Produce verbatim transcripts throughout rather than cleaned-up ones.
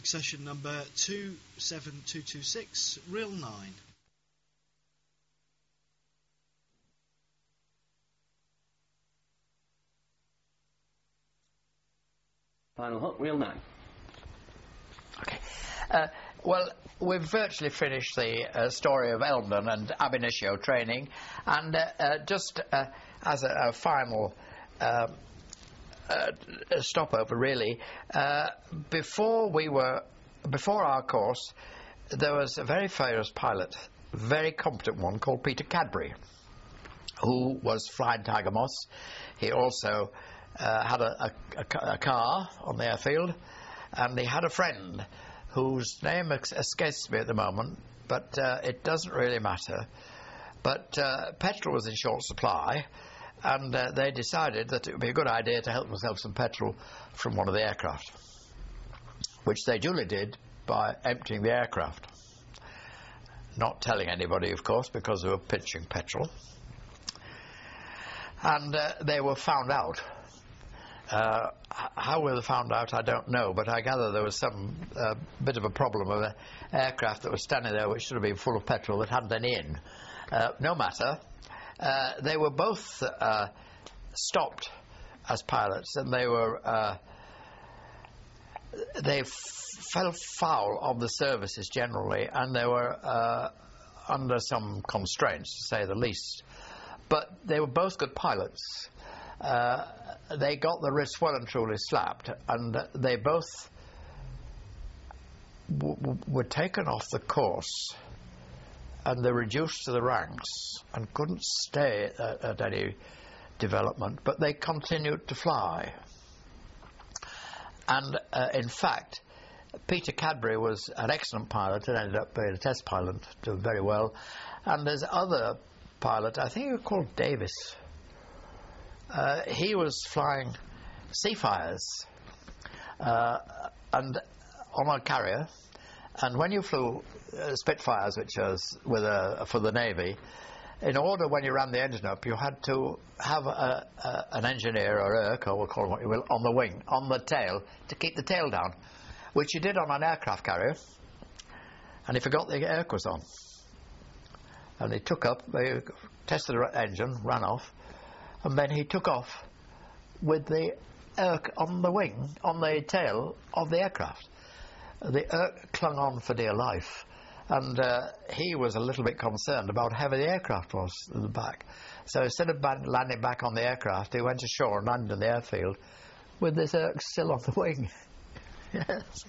traffic session number two seven two two six, Real nine. Final hook, Real nine. Okay. Uh, well, we've virtually finished the uh, story of Elmdon and ab initio training, and uh, uh, just uh, as a, a final uh, uh, stopover, really, uh, before we were, before our course, there was a very famous pilot, very competent one, called Peter Cadbury, who was flying Tiger Moss. He also uh, had a, a, a car on the airfield, and he had a friend whose name escapes me at the moment, but uh, it doesn't really matter. But uh, petrol was in short supply, and uh, they decided that it would be a good idea to help themselves some petrol from one of the aircraft, which they duly did by emptying the aircraft. Not telling anybody, of course, because they were pinching petrol. And uh, they were found out. Uh, how we were found out, I don't know, but I gather there was some uh, bit of a problem with an aircraft that was standing there which should have been full of petrol that hadn't any in. Uh, no matter. Uh, they were both uh, stopped as pilots, and they were uh, they f fell foul of the services generally, and they were uh, under some constraints, to say the least. But they were both good pilots. Uh, they got the wrist well and truly slapped, and they both w w were taken off the course, and they reduced to the ranks and couldn't stay at, at any development, but they continued to fly. And uh, in fact, Peter Cadbury was an excellent pilot and ended up being a test pilot, doing very well. And there's other pilot, I think he was called Davis. Uh, he was flying Seafires uh, and on a carrier, and when you flew uh, Spitfires, which was with a, for the Navy, in order when you ran the engine up, you had to have a, a, an engineer or Irk, or we'll call him what you will, on the wing, on the tail, to keep the tail down, which you did on an aircraft carrier, and he forgot the Irk was on. And he took up, they tested the engine, ran off, and then he took off with the Irk on the wing, on the tail of the aircraft. The Irk clung on for dear life, and uh, he was a little bit concerned about how heavy the aircraft was in the back. So instead of landing back on the aircraft, he went ashore and landed in the airfield with this Irk still on the wing. Yes.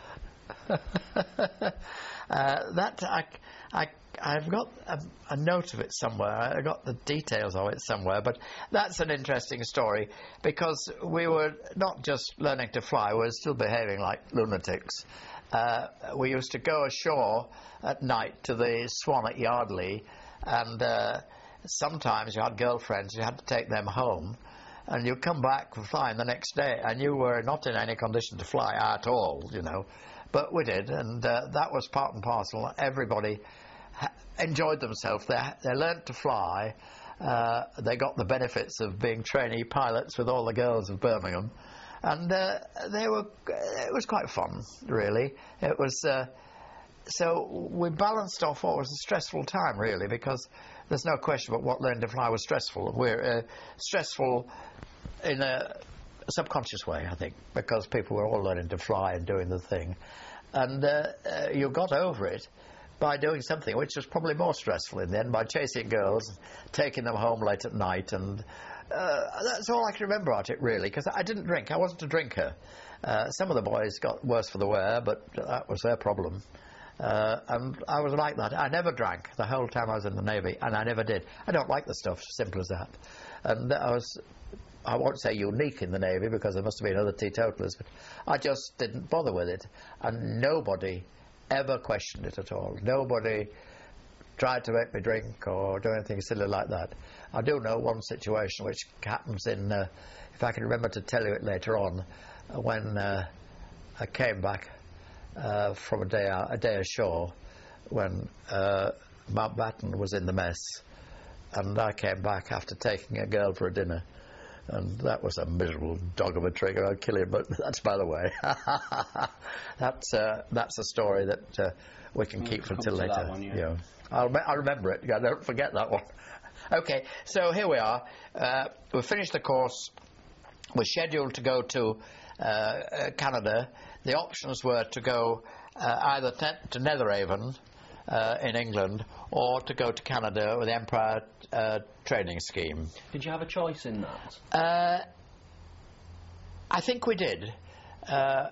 uh, that I, I, I've got a, a note of it somewhere. I got the details of it somewhere, but that's an interesting story, because we were not just learning to fly, we were still behaving like lunatics. Uh, we used to go ashore at night to the Swan at Yardley, and uh, sometimes you had girlfriends, you had to take them home, and you come back from flying the next day, and you were not in any condition to fly at all, you know. But we did, and uh, that was part and parcel. Everybody ha enjoyed themselves. They, they learnt to fly. Uh, they got the benefits of being trainee pilots with all the girls of Birmingham. And uh, they were, it was quite fun, really. It was, uh, so we balanced off what was a stressful time, really, because there's no question about what learning to fly was stressful. We're uh, stressful in a subconscious way, I think, because people were all learning to fly and doing the thing. And uh, uh, you got over it by doing something which was probably more stressful in the end, by chasing girls, taking them home late at night, and uh, that's all I can remember about it, really, because I didn't drink. I wasn't a drinker. Uh, some of the boys got worse for the wear, but that was their problem. Uh, and I was like that. I never drank the whole time I was in the Navy, and I never did. I don't like the stuff, simple as that. And I was, I won't say unique in the Navy, because there must have been other teetotalers, but I just didn't bother with it. And nobody ever questioned it at all. Nobody tried to make me drink or do anything silly like that. I do know one situation which happens in, uh, if I can remember to tell you it later on, uh, when uh, I came back uh, from a day out, a day ashore, when uh, Mountbatten was in the mess, and I came back after taking a girl for a dinner, and that was a miserable dog of a trigger. I'd kill him, but that's by the way. that's uh, that's a story that uh, we can We'll keep for come till to that later. one, yeah. Yeah. I'll, me- I'll remember it. I don't forget that one. Okay, so here we are. Uh, we've finished the course. We're scheduled to go to uh, uh, Canada. The options were to go uh, either te- to Netheravon uh, in England or to go to Canada with the Empire uh, Training Scheme. Did you have a choice in that? Uh, I think we did. Uh,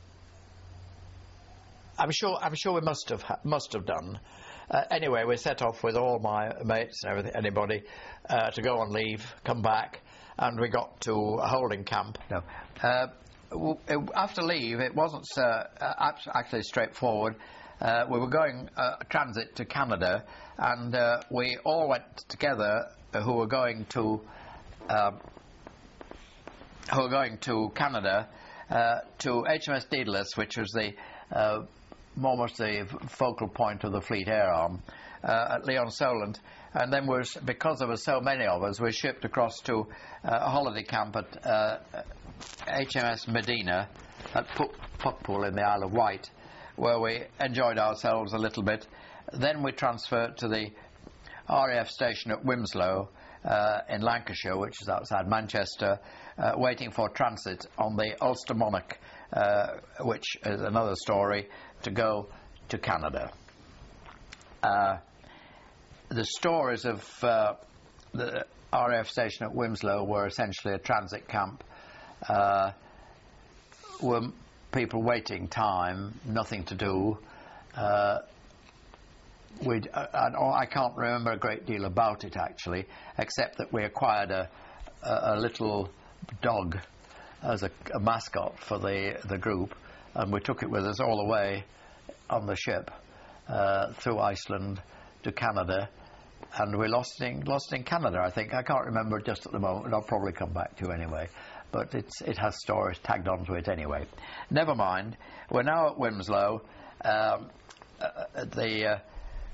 I'm sure. I'm sure we must have ha- must have done. Uh, anyway, we set off with all my mates and everything, anybody, uh, to go on leave, come back, and we got to a holding camp. No. Uh, w- w- after leave, it wasn't uh, abs- actually straightforward. Uh, we were going uh, transit to Canada, and uh, we all went together. Uh, who were going to um, who were going to Canada uh, to H M S Daedalus, which was the uh, almost the focal point of the Fleet Air Arm uh, at Lyon-Solent, and then was because there were so many of us, we shipped across to uh, a holiday camp at uh, H M S Medina at Puckpool in the Isle of Wight, where we enjoyed ourselves a little bit. Then we transferred to the R A F station at Wimslow uh, in Lancashire, which is outside Manchester, uh, waiting for transit on the Ulster Monarch, uh, which is another story, to go to Canada. Uh, the stories of uh, the R A F station at Wimslow were essentially a transit camp. Uh, were people waiting time, nothing to do. Uh, we'd, uh, and, oh, I can't remember a great deal about it actually, except that we acquired a, a, a little dog as a, a mascot for the, the group, and we took it with us all the way on the ship uh, through Iceland to Canada, and we lost it in, lost it in Canada, I think. I can't remember just at the moment. I'll probably come back to anyway, but it's, it has stories tagged onto it anyway. Never mind. We're now at Wimslow. Um, uh, the uh,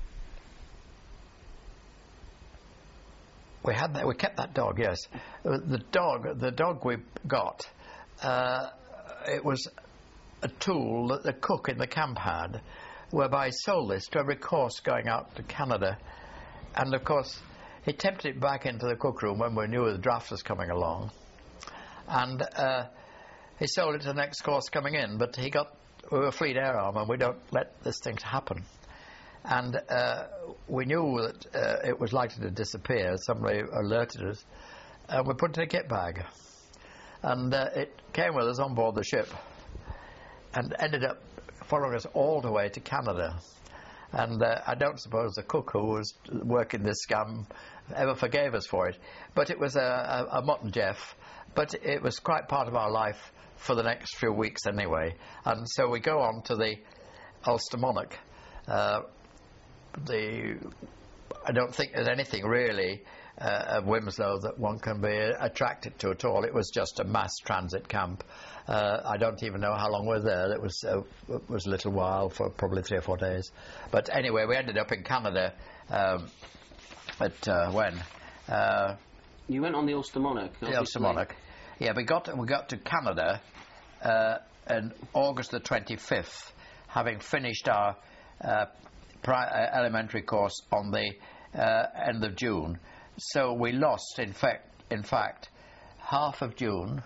we had that, we kept that dog. Yes, uh, the dog. The dog we got. Uh, it was a tool that the cook in the camp had, whereby he sold this to every course going out to Canada. And of course, he tempted it back into the cook room when we knew the draft was coming along. And uh, he sold it to the next course coming in, but he got, we were Fleet Air Arm and we don't let this thing happen. And uh, we knew that uh, it was likely to disappear. Somebody alerted us, and we put it in a kit bag. And uh, it came with us on board the ship and ended up following us all the way to Canada. And uh, I don't suppose the cook who was working this scam ever forgave us for it. But it was a, a, a mutt and Jeff. But it was quite part of our life for the next few weeks anyway. And so we go on to the Ulster Monarch. Uh, the I don't think there's anything really uh, of Wimslow that one can be attracted to at all. It was just a mass transit camp. Uh, I don't even know how long we were there. It was, uh, it was a little while, for probably three or four days. But anyway, we ended up in Canada um, at uh, when? Uh, you went on the Ulster Monarch. The Ulster Monarch. Yeah, we got we got to Canada uh, on August the twenty-fifth, having finished our uh, pri- uh, elementary course on the uh, end of June. So we lost, in fact, in fact, half of June,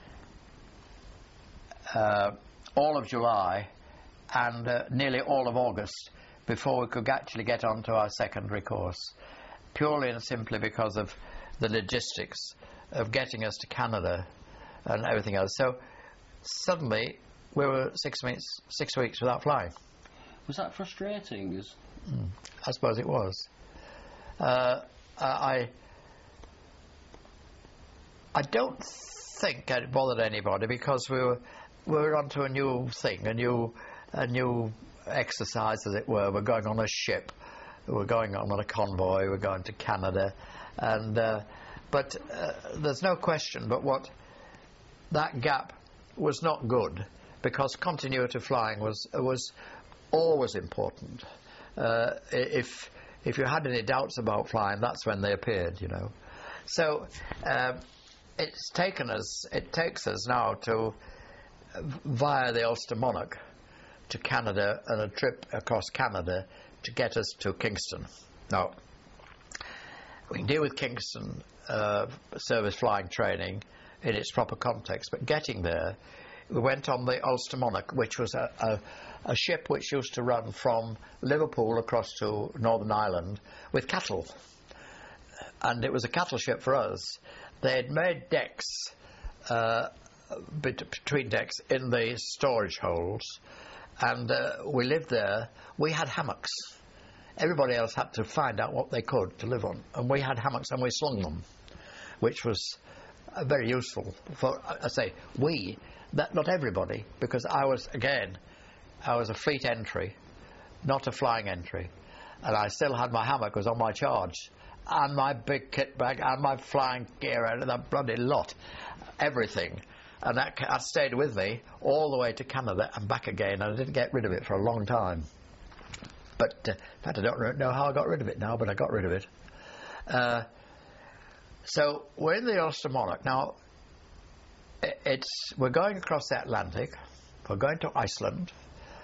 uh, all of July, and uh, nearly all of August before we could actually get onto our secondary course, purely and simply because of the logistics of getting us to Canada and everything else. So suddenly we were six weeks, six weeks without flying. Was that frustrating? As mm, I suppose it was. Uh, I I don't think it bothered anybody because we were we were onto a new thing, a new a new exercise, as it were. We're going on a ship. We're going on a convoy. We're going to Canada, and uh, but uh, there's no question but what that gap was not good, because continuity flying was was always important. Uh, if if you had any doubts about flying, that's when they appeared, you know. So um, it's taken us, it takes us now to, uh, via the Ulster Monarch, to Canada, and a trip across Canada to get us to Kingston. Now, we can deal with Kingston uh, service flying training in its proper context, but getting there, we went on the Ulster Monarch, which was a, a, a ship which used to run from Liverpool across to Northern Ireland with cattle. And it was a cattle ship for us. They had made decks, uh, bet- between decks in the storage holds, and uh, we lived there. We had hammocks. Everybody else had to find out what they could to live on, and we had hammocks and we slung them, which was uh, very useful for, I say, we, that, not everybody, because I was, again, I was a fleet entry, not a flying entry, and I still had my hammock was on my charge, and my big kit bag, and my flying gear, and that bloody lot, everything. And that, that stayed with me all the way to Canada and back again, and I didn't get rid of it for a long time. But, uh, in fact, I don't know how I got rid of it now, but I got rid of it. Uh, so, we're in the Ulster Monarch. Now, it's, we're going across the Atlantic, we're going to Iceland,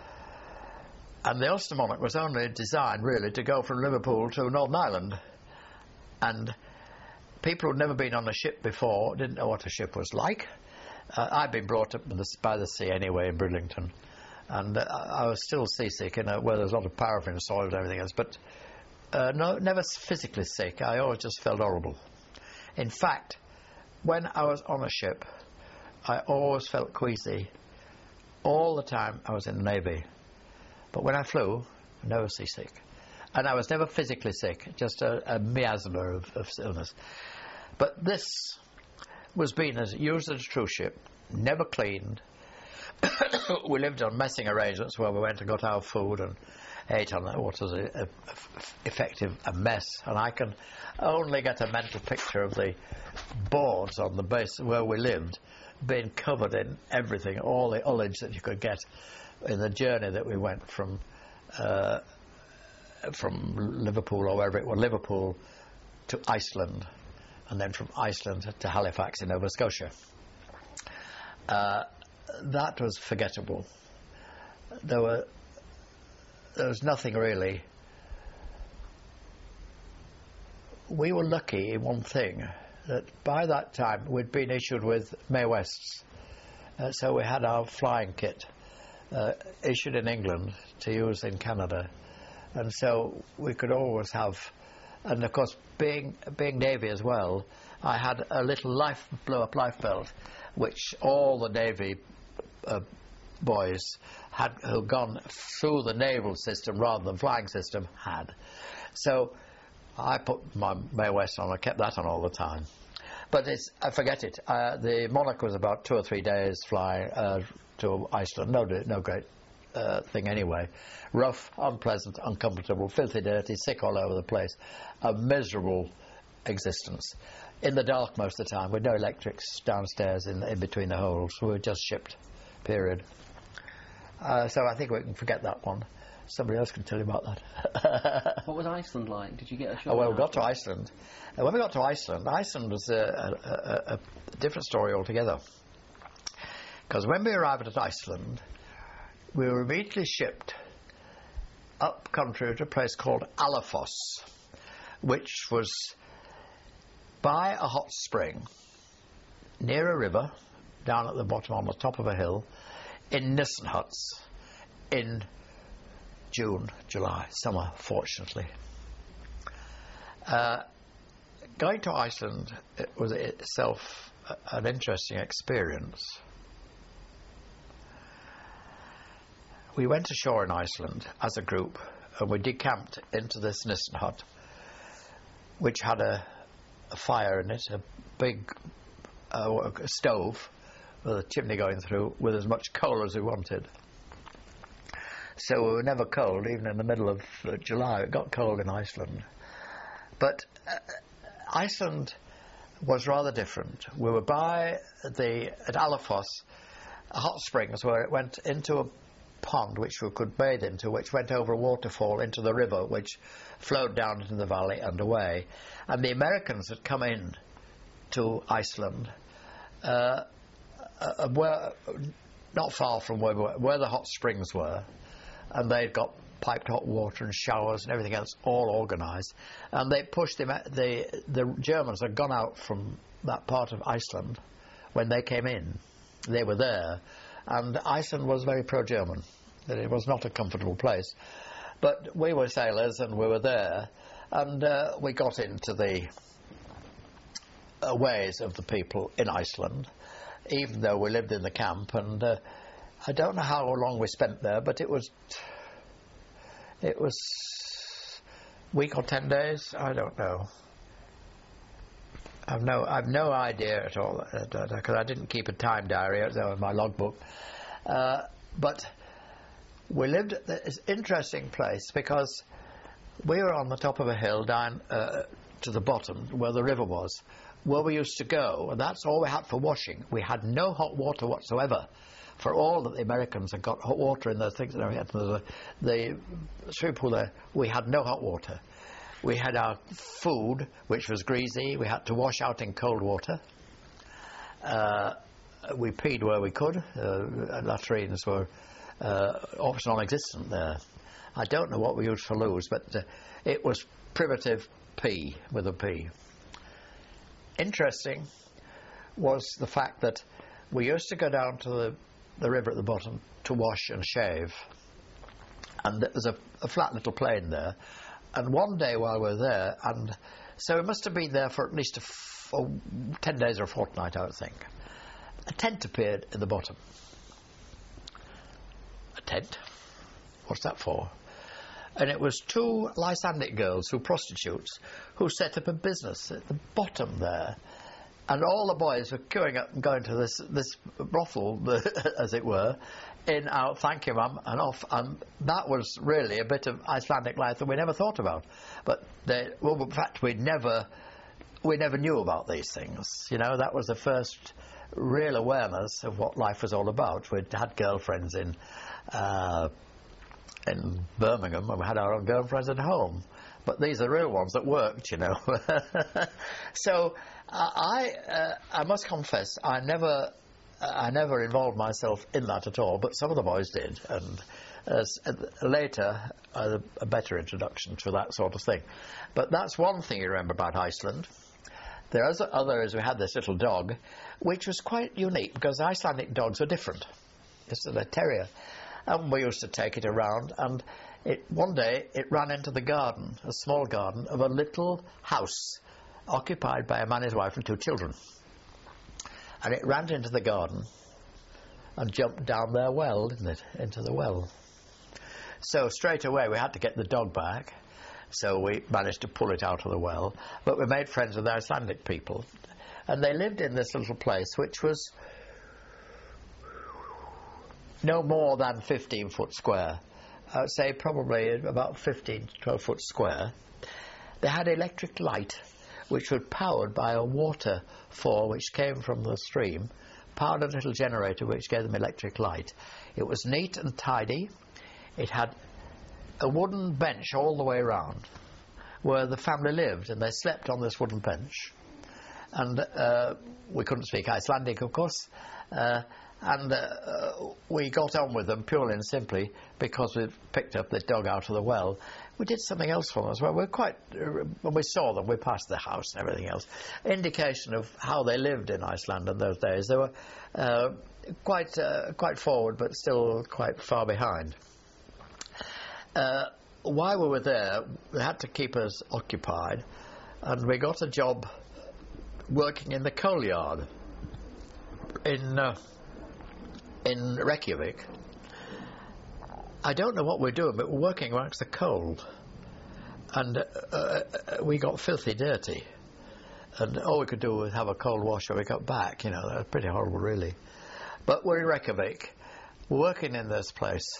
and the Ulster Monarch was only designed, really, to go from Liverpool to Northern Ireland. And people who'd never been on a ship before didn't know what a ship was like. Uh, I'd been brought up by the sea anyway in Bridlington, and uh, I was still seasick in a, where there's a lot of paraffin and soil and everything else, but uh, no, never physically sick. I always just felt horrible. In fact, when I was on a ship, I always felt queasy. All the time I was in the Navy. But when I flew, I never seasick. And I was never physically sick, just a, a miasma of, of illness. But this was being as, used as a true ship, never cleaned. We lived on messing arrangements where we went and got our food and ate on what was a, a, a effective a mess. And I can only get a mental picture of the boards on the base where we lived being covered in everything, all the ullage that you could get in the journey that we went from uh, from Liverpool or wherever it was, Liverpool to Iceland, and then from Iceland to Halifax in Nova Scotia. Uh, that was forgettable. There were there was nothing really. We were lucky in one thing, that by that time we'd been issued with Mae Wests, uh, so we had our flying kit uh, issued in England to use in Canada, and so we could always have, and of course being being Navy as well, I had a little life blow-up life belt, which all the Navy uh, boys had who'd gone through the naval system rather than flying system had. So I put my Mae West on, I kept that on all the time. But it's, I forget it. Uh, the Monarch was about two or three days flying uh, to Iceland. No, no great uh, thing anyway. Rough, unpleasant, uncomfortable, filthy, dirty, sick all over the place. A miserable existence. In the dark most of the time, with no electrics downstairs in, in between the holes. We were just shipped, period. Uh, so I think we can forget that one. Somebody else can tell you about that. What was Iceland like? Did you get a shot? Oh, well, we got to Iceland. Uh, when we got to Iceland, Iceland was a, a, a, a different story altogether. Because when we arrived at Iceland, we were immediately shipped up country to a place called Alafoss, which was by a hot spring near a river, down at the bottom on the top of a hill, in Nissen huts, in June, July, summer, fortunately. Uh, going to Iceland, it was itself a, an interesting experience. We went ashore in Iceland as a group, and we decamped into this Nissen hut, which had a, a fire in it, a big uh, a stove with a chimney going through, with as much coal as we wanted. So we were never cold, even in the middle of uh, July. It got cold in Iceland. But uh, Iceland was rather different. We were by the, at Alafoss, hot springs, where it went into a pond which we could bathe into, which went over a waterfall into the river, which flowed down into the valley and away. And the Americans had come in to Iceland, uh, uh, where, not far from where, we were, where the hot springs were, and they'd got piped hot water and showers and everything else all organised, and they pushed them. The the Germans had gone out from that part of Iceland when they came in. They were there, and Iceland was very pro-German. That it was not a comfortable place, but we were sailors and we were there, and uh, we got into the uh, ways of the people in Iceland, even though we lived in the camp. And uh, I don't know how long we spent there, but it was it was a week or ten days. I don't know. I've no I've no idea at all, because I didn't keep a time diary. It was in my logbook, uh, but. We lived at this interesting place because we were on the top of a hill down uh, to the bottom where the river was, where we used to go, and that's all we had for washing. We had no hot water whatsoever. For all that the Americans had got hot water in those things, and everything, the, the swimming pool there, we had no hot water. We had our food, which was greasy. We had to wash out in cold water. Uh, we peed where we could. Uh, latrines were Uh, almost non-existent there. I don't know what we used for loos, but uh, it was primitive pee with a P. Interesting was the fact that we used to go down to the, the river at the bottom to wash and shave, and there was a, a flat little plain there, and one day while we were there, and so we must have been there for at least a f- oh, ten days or a fortnight, I would think, a tent appeared at the bottom. Tent. What's that for? And it was two Lysandic girls, who prostitutes, who set up a business at the bottom there, and all the boys were queuing up and going to this this brothel, as it were, in, out, thank you, mum, and off. And that was really a bit of Icelandic life that we never thought about. But they, well, in fact, we never we never knew about these things. You know, that was the first real awareness of what life was all about. We'd had girlfriends in. Uh, in Birmingham, and we had our own girlfriends at home, but these are real ones that worked, you know. So uh, I uh, I must confess I never uh, I never involved myself in that at all, but some of the boys did, and as, uh, later uh, a better introduction to that sort of thing. But that's one thing you remember about Iceland. There are others. We had this little dog, which was quite unique because Icelandic dogs are different. It's a terrier. And we used to take it around, and it, one day it ran into the garden, a small garden, of a little house occupied by a man, his wife, and two children. And it ran into the garden and jumped down their well, didn't it, into the well. So straight away we had to get the dog back, so we managed to pull it out of the well. But we made friends with the Icelandic people, and they lived in this little place, which was no more than fifteen foot square. I would say probably about fifteen to twelve foot square. They had electric light, which was powered by a waterfall which came from the stream, powered a little generator which gave them electric light. It was neat and tidy. It had a wooden bench all the way around where the family lived, and they slept on this wooden bench. And uh, we couldn't speak Icelandic, of course, uh, and uh, we got on with them purely and simply because we picked up the dog out of the well. We did something else for them as well. We're quite, uh, when we saw them, we passed the house and everything else. Indication of how they lived in Iceland in those days. They were uh, quite uh, quite forward, but still quite far behind. Uh, while we were there, they had to keep us occupied, and we got a job working in the coal yard in uh, in Reykjavik. I don't know what we're doing, but we're working amongst the coal, and uh, uh, we got filthy dirty, and all we could do was have a cold wash when we got back. You know, that was pretty horrible, really. But we're in Reykjavik, we're working in this place.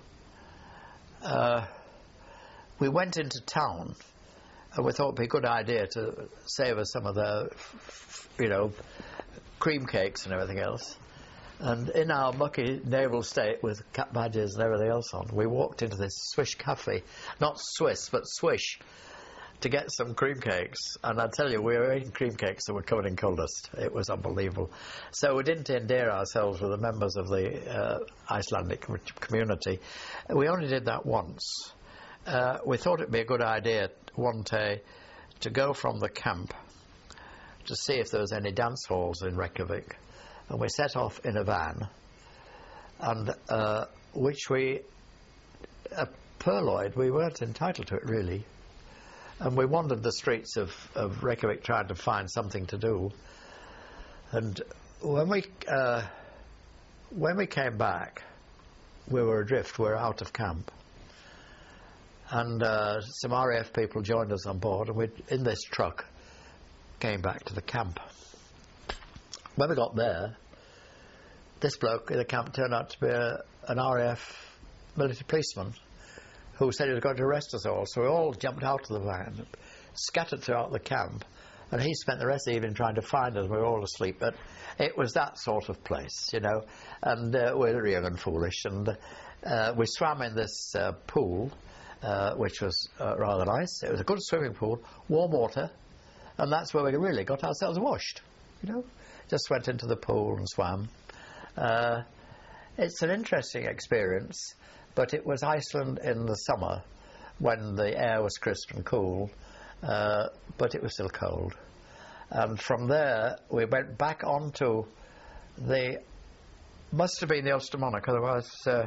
Uh, we went into town, and we thought it'd be a good idea to save us some of the, you know, cream cakes and everything else. And in our mucky naval state with cap badges and everything else on, we walked into this Swish cafe, not Swiss, but Swish. to get some cream cakes, and I tell you, we were eating cream cakes that were covered in coal dust. It was unbelievable. So we didn't endear ourselves with the members of the uh, Icelandic community. We only did that once. Uh, we thought it'd be a good idea one day to go from the camp to see if there was any dance halls in Reykjavik, and we set off in a van, and uh, which we, uh, Purloid, we weren't entitled to it really. And we wandered the streets of, of Reykjavik trying to find something to do. And when we uh, when we came back, we were adrift, we were out of camp. And uh, some R A F people joined us on board, and we, in this truck, came back to the camp. When we got there, this bloke in the camp turned out to be a, an R A F military policeman, who said he was going to arrest us all. So we all jumped out of the van, scattered throughout the camp, and he spent the rest of the evening trying to find us. We were all asleep, but it was that sort of place, you know, and uh, we were young and foolish, and uh, we swam in this uh, pool, uh, which was uh, rather nice. It was a good swimming pool, warm water, and that's where we really got ourselves washed, you know. Just went into the pool and swam. Uh, it's an interesting experience. But it was Iceland in the summer when the air was crisp and cool, uh, but it was still cold. And from there we went back onto the, must have been the Ulstermonarch, otherwise, uh,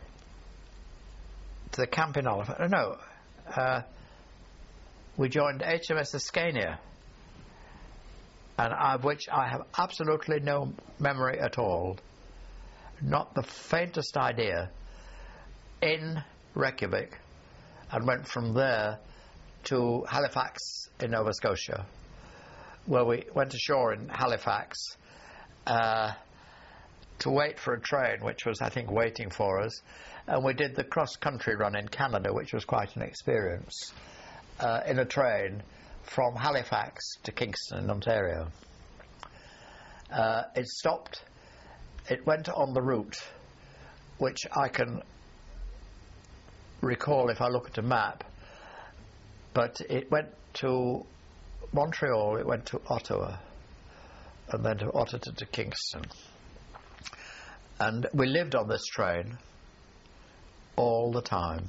to the camp in Oliver. No, uh, we joined H M S Escania, and of which I have absolutely no memory at all, not the faintest idea, in Reykjavik, and went from there to Halifax in Nova Scotia, where we went ashore in Halifax uh, to wait for a train, which was, I think, waiting for us, and we did the cross-country run in Canada, which was quite an experience, uh, in a train from Halifax to Kingston in Ontario. Uh, it stopped, it went on the route, which I can recall if I look at a map, but it went to Montreal, it went to Ottawa, and then to Ottawa to Kingston. And we lived on this train all the time.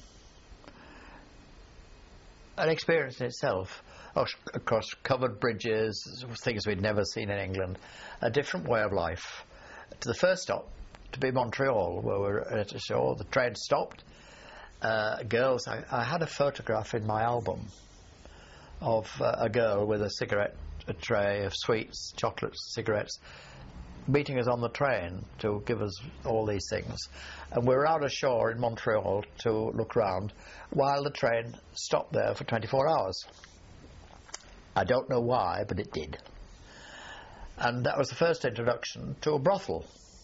An experience in itself. Across covered bridges, things we'd never seen in England, a different way of life. To the first stop, to be Montreal, where we were at a show, the train stopped. Uh, girls, I, I had a photograph in my album of uh, a girl with a cigarette a tray of sweets, chocolates, cigarettes, meeting us on the train to give us all these things. And we were out ashore in Montreal to look round while the train stopped there for twenty-four hours. I don't know why, but it did. And that was the first introduction to a brothel.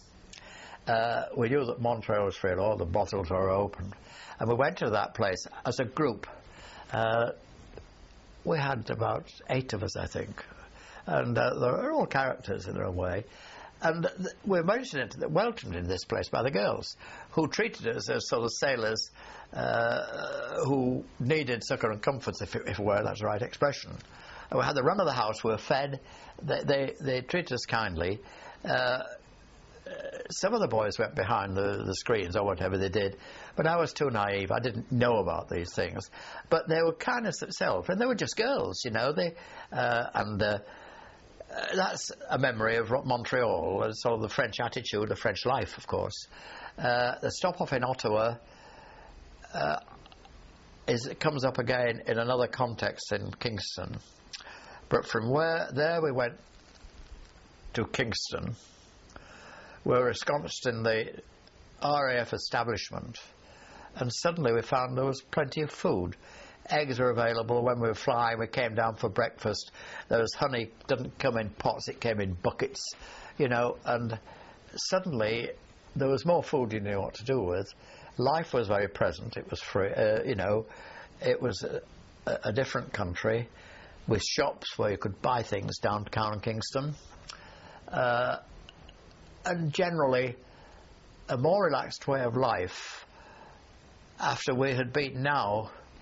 Uh, we knew that Montreal was free, all the brothels were open. And we went to that place as a group. Uh, we had about eight of us, I think. And uh, they were all characters in their own way. And th- we were mentioned it, welcomed in this place by the girls, who treated us as sort of sailors uh, who needed succour and comfort, if it, if it were, that's the right expression. And we had the run of the house, we were fed, they, they, they treated us kindly. Uh, some of the boys went behind the, the screens or whatever they did, but I was too naive, I didn't know about these things. But they were kindness itself, and they were just girls, you know, they, uh, and uh, that's a memory of Montreal, and sort of the French attitude, the French life, of course. Uh, the stop-off in Ottawa uh, is, it comes up again in another context in Kingston. But from where there we went to Kingston, we were ensconced in the R A F establishment, and suddenly we found there was plenty of food. Eggs were available. When we were flying, we came down for breakfast. There was honey, didn't come in pots, it came in buckets, you know, and suddenly there was more food you knew what to do with. Life was very present, it was free, uh, you know, it was a, a different country with shops where you could buy things downtown in Kingston. Uh, and generally a more relaxed way of life after we had been now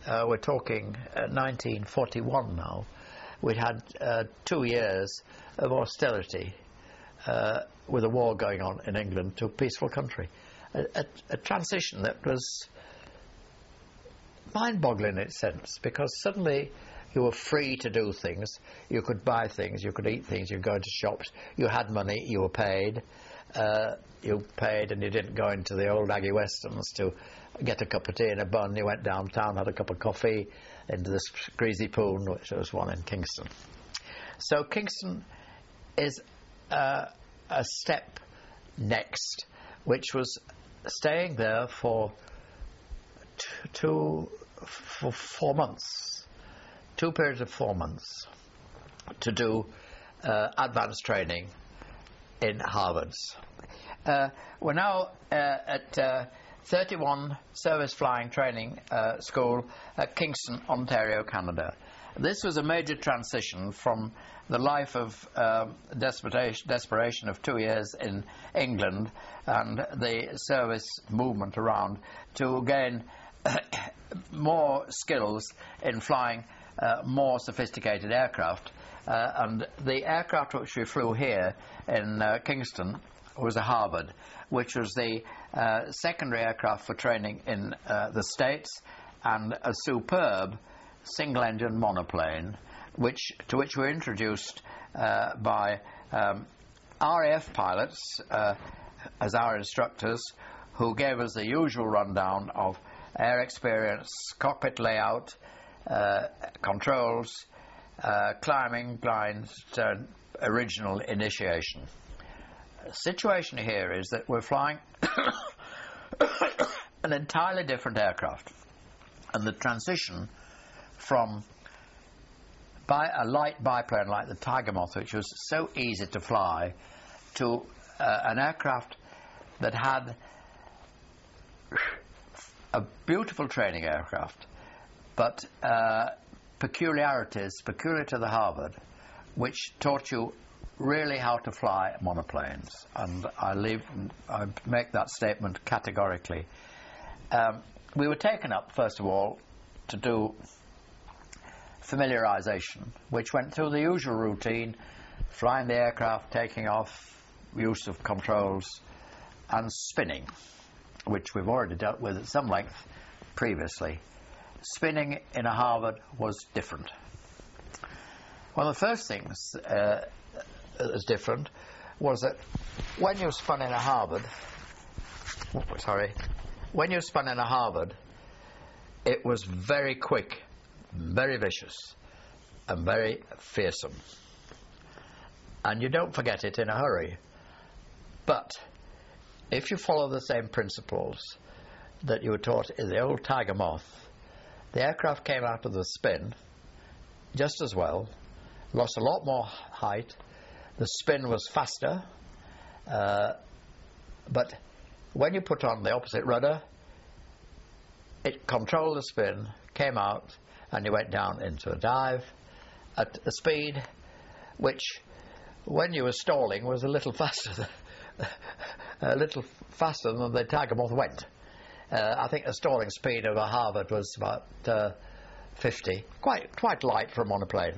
uh, we're talking uh, nineteen forty-one now, we'd had uh, two years of austerity uh, with a war going on in England to a peaceful country. A, a, a transition that was mind-boggling in its sense, because suddenly you were free to do things. You could buy things, you could eat things, you could go into shops, you had money, you were paid. Uh, you paid and you didn't go into the old Aggie Westerns to get a cup of tea and a bun. You went downtown, had a cup of coffee, into this Greasy Poon, which was one in Kingston. So Kingston is uh, a step next, which was staying there for t- two, for four months, two periods of four months to do uh, advanced training in Harvards. Uh, we're now uh, at uh, thirty-one Service Flying Training uh, School at Kingston, Ontario, Canada. This was a major transition from the life of uh, desperation, desperation of two years in England and the service movement around to gain more skills in flying uh, more sophisticated aircraft. Uh, and the aircraft which we flew here in uh, Kingston was a Harvard, which was the uh, secondary aircraft for training in uh, the States, and a superb single-engine monoplane, which to which we were introduced uh, by um, R A F pilots uh, as our instructors, who gave us the usual rundown of air experience, cockpit layout, uh, controls, uh, climbing, blind, uh, original initiation. The situation here is that we're flying an entirely different aircraft, and the transition from by a light biplane like the Tiger Moth, which was so easy to fly, to uh, an aircraft that had a beautiful training aircraft, but uh, peculiarities peculiar to the Harvard, which taught you really how to fly monoplanes, and I leave, I make that statement categorically. Um, we were taken up, first of all, to do familiarization, which went through the usual routine: flying the aircraft, taking off, use of controls, and spinning, which we've already dealt with at some length previously. Spinning in a Harvard was different. One of the first things uh, that was different was that when you spun in a Harvard, sorry, when you spun in a Harvard, it was very quick, very vicious, and very fearsome. And you don't forget it in a hurry. But if you follow the same principles that you were taught in the old Tiger Moth, the aircraft came out of the spin just as well, lost a lot more height, the spin was faster, uh, but when you put on the opposite rudder, it controlled the spin, came out, and you went down into a dive at a speed which, when you were stalling, was a little faster than, a little faster than the Tiger Moth went. Uh, I think the stalling speed of a Harvard was about uh, fifty, quite quite light for a monoplane.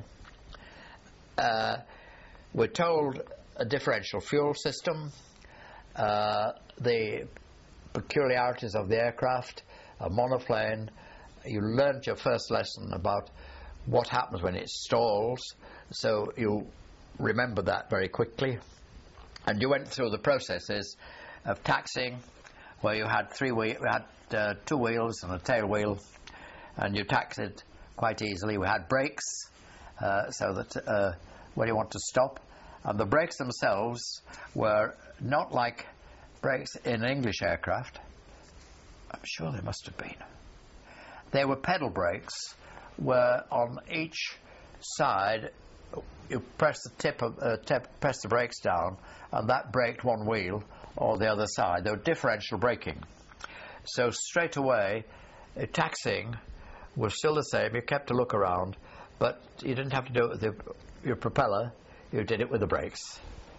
Uh, we're told a differential fuel system, uh, the peculiarities of the aircraft, a monoplane. You learned your first lesson about what happens when it stalls, so you remember that very quickly. And you went through the processes of taxiing, where you had three wheel, we had uh, two wheels and a tail wheel, and you taxied quite easily. We had brakes, uh, so that uh, when you want to stop, and the brakes themselves were not like brakes in an English aircraft. I'm sure they must have been. They were pedal brakes, where on each side you press the tip of uh, tip, press the brakes down, and that braked one wheel or the other side. They were differential braking. So straight away, uh, taxiing was still the same. You kept to look around, but you didn't have to do it with the, your propeller. You did it with the brakes.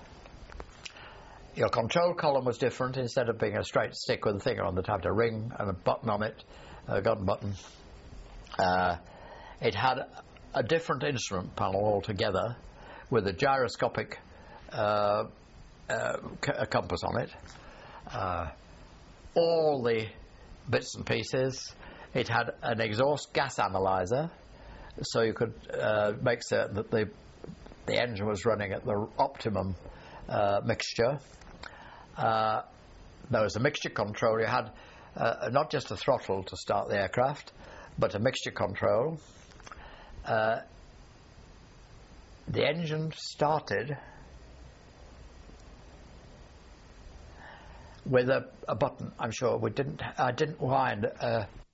Your control column was different. Instead of being a straight stick with a finger on the top, a ring and a button on it, a gun button. Uh, it had a different instrument panel altogether with a gyroscopic uh, uh, c- a compass on it. Uh, all the bits and pieces. It had an exhaust gas analyzer, so you could uh, make certain that the the engine was running at the optimum uh, mixture. Uh, there was a mixture control. You had uh, not just a throttle to start the aircraft, but a mixture control. Uh, the engine started with a, a button. I'm sure we didn't. I didn't wind a